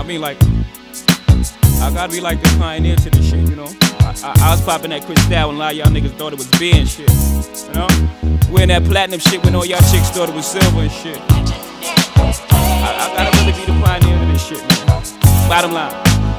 mean, like, I gotta be like the pioneer to this shit, you know? I was popping that Cristal and a lot of y'all niggas thought it was beer and shit, you know? Wearing that platinum shit when all y'all chicks thought it was silver and shit. I gotta really be the pioneer to this shit, man. Bottom line.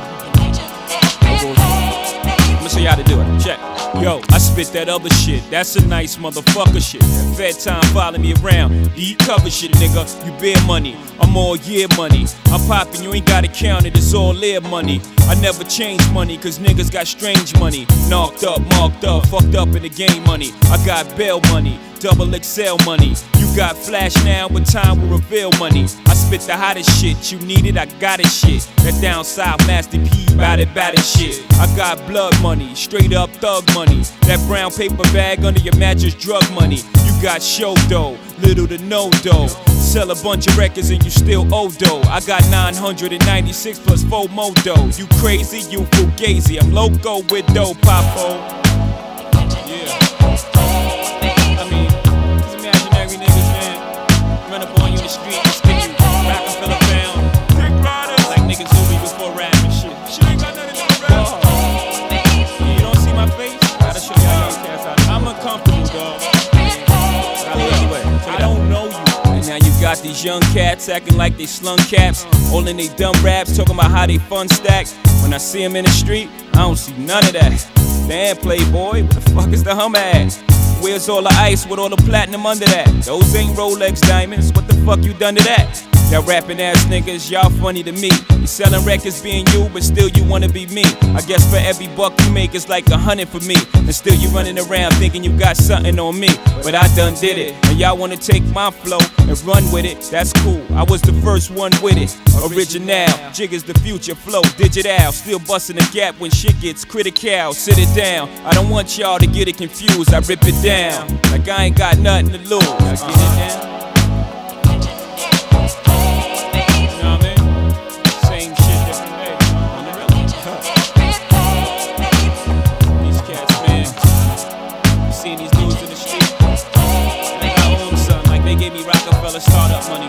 I'ma show you how to do it. Check. Yo, I spit that other shit. That's a nice motherfucker shit. That fed time follow me around. Eat cover shit, nigga. You bear money. I'm all year money. I'm poppin', you ain't gotta count it. It's all air money. I never change money, cause niggas got strange money. Knocked up, marked up, fucked up in the game money. I got bail money, double XL money. You got flash now, but time will reveal money. I spit the hottest shit, you need it, I got it shit. That down south Master P, bout it shit. I got blood money, straight up thug money. That brown paper bag under your mattress, drug money. You got show dough, little to no dough. Sell a bunch of records and you still owe dough. I got 996 plus 4 more dough. You crazy, you fugazi. I'm loco with dough, Popo. Yeah. I mean, these imaginary niggas, man, run up on you in the street and stick you, rack and fill a pound. Like niggas do me before rap and shit. Shit ain't got nothing to do with rap. Yeah, you don't see my face? Gotta show y'all young cats out. I'm uncomfortable, dog. I don't know you. Now you got these young cats acting like they slung caps, all in they dumb raps, talking about how they fun stack. When I see them in the street, I don't see none of that. Damn, Playboy, what the fuck is the hum ass? Where's all the ice with all the platinum under that? Those ain't Rolex diamonds, what the fuck you done to that? Y'all rapping ass niggas, y'all funny to me. You selling records being you, but still you wanna be me. I guess for every buck you make, it's like 100 for me. And still you running around thinking you got something on me. But I done did it, and y'all wanna take my flow and run with it. That's cool, I was the first one with it. Original, jig is the future, flow, digital. Still busting the gap when shit gets critical. Sit it down, I don't want y'all to get it confused. I rip it down, like I ain't got nothing to lose. I get it down. Seeing these dudes in the street, like I owe them something, like they gave me Rockefeller startup money.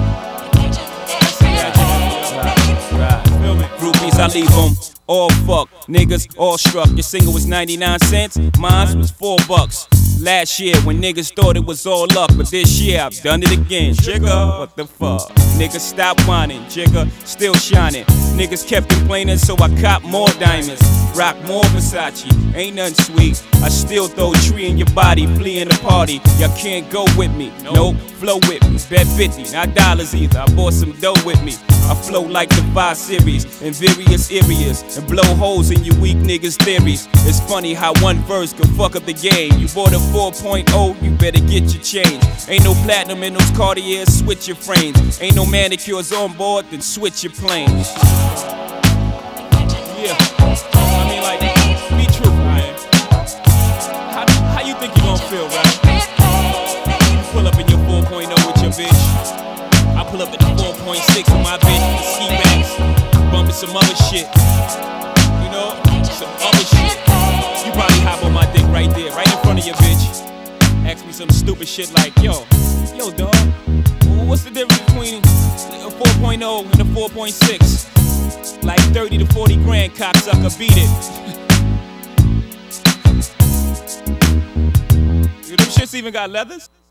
Right. Feel me? Groupies, I leave them all fucked, niggas all struck. Your single was 99 cents, mine was $4. Last year when niggas thought it was all up, but this year I've done it again. Jigga, what the fuck? Niggas stop whining, Jigga, still shining. Niggas kept complaining, so I cop more diamonds. Rock more Versace, ain't nothing sweet. I still throw a tree in your body, flee in the party. Y'all can't go with me, nope, flow with me. Bet 50, not dollars either, I bought some dough with me. I flow like the 5 Series in various areas and blow holes in you weak niggas' theories. It's funny how one verse can fuck up the game. You bought a 4.0, you better get your change. Ain't no platinum in those Cartiers, switch your frames. Ain't no manicures on board, then switch your planes. Yeah, I mean like, be true, man. How you think you gon' feel, right? You pull up in your 4.0 with your bitch. I pull up at the 4.6 with my bitch, ski racks, bumping some other shit. You know, some other shit. You probably hop on my dick right there, right in front of your bitch. Ask me some stupid shit like, yo dog, what's the difference between a 4.0 and a 4.6? Like 30 to 40 grand, cocksucker, beat it. Them shits even got leathers?